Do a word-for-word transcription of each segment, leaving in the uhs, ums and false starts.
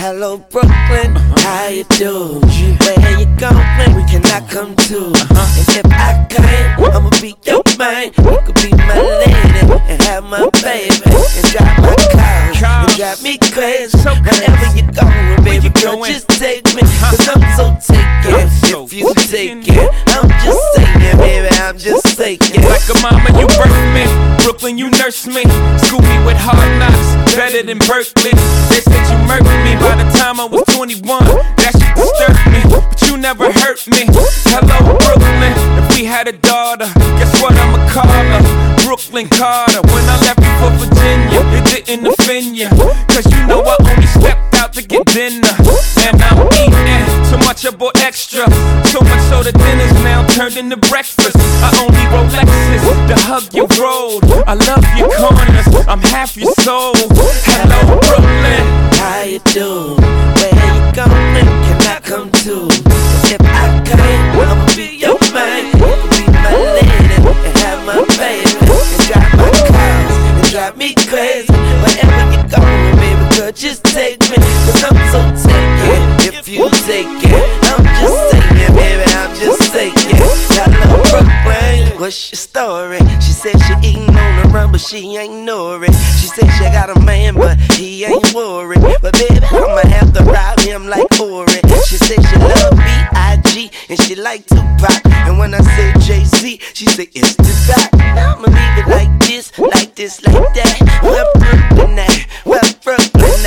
Hello Brooklyn, how you do? Where you going? We cannot come to. And if I can, I'ma be your man. You could be my lady and have my baby and drive my car and drive me crazy. Wherever you going, baby girl, just take me. Cause I'm so taken. If you take it, I'm just saying, baby, I'm just saying. Like a mama, you birthed me. Brooklyn, you nursed me. School me with hard knocks, better than Berkeley. They said you murdered me by the time I was twenty-one. That shit disturbed me, but you never hurt me. Hello, Brooklyn. If we had a daughter, guess what I'ma call her? Brooklyn Carter. When I left you for Virginia, it didn't offend you. Cause you know I only stepped out to get dinner. And I'm eating so much I bought extra. So much so the dinner's now turned into breakfast. I only Rolexes to hug your road. I love your corners, I'm half your soul. Hello, Brooklyn. How you do? Where you going? Can I come to? If I can, I'ma be your man. You can be my lady and have my baby and drive my cars and drive me crazy. Wherever you going, baby girl, just take me. Cause I'm so taken. If you take it, I'm just saying, baby, I'm just saying. Hello, Brooklyn. What's your story? She said she eating on the run, but she ain't know it. She said she got a man, but he ain't worried. But baby, I'ma have to rob him like Ori. She said she love B I G and she like Tupac. And when I say Jay-Z, she said it's the fact. Now I'ma leave it like this, like this, like that. Well, Brooklyn at, well, Brooklyn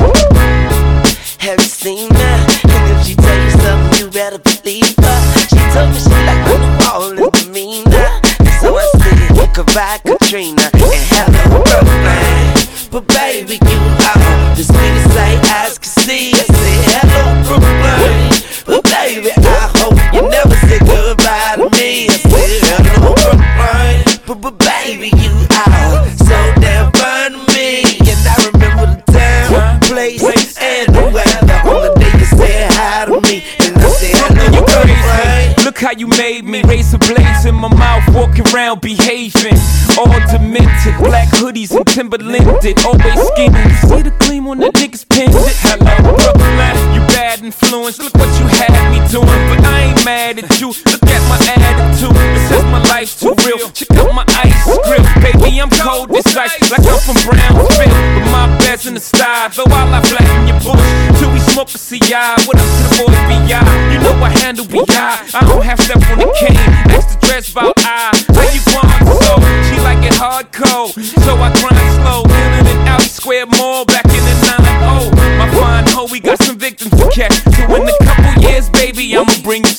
at. Have you seen her? And if she tell you something, you better believe her. She told me she like the New Orleans demeanor. And so I said, goodbye Katrina and hello Brooklyn. But baby, you are the sweetest sight eyes can see. I said, hello Brooklyn. But baby, I hope you never say goodbye to me. I said, hello Brooklyn. But, but baby, you are so damn fun to me. And I remember the time, place, and the weather. On the day you said hi to me, and I said, hello Brooklyn. Look how you made me, razor blades in my mouth, walking around behaving all demented, black hoodies and Timberlanded, always scheming. You see the gleam on the niggas pendant. Hello Brooklyn, you bad influence. Look what you had me doing, but I ain't mad at you. Look at my attitude, it says my life's too real. Check out my ice grill, baby, I'm cold as ice, like I'm from Brownsville. But my bed's in the style, though I lie flat in your bush till we smoke a C I. What up to the boys B I? You know I handle B I. I don't have stuff on the cane. Ask the dress about I. How you grind so? She like it hardcore, so I grind slow. In and out Square Mall back in the nine oh. My fine hoe, we got some victims to catch. So in a couple years, baby, I'ma bring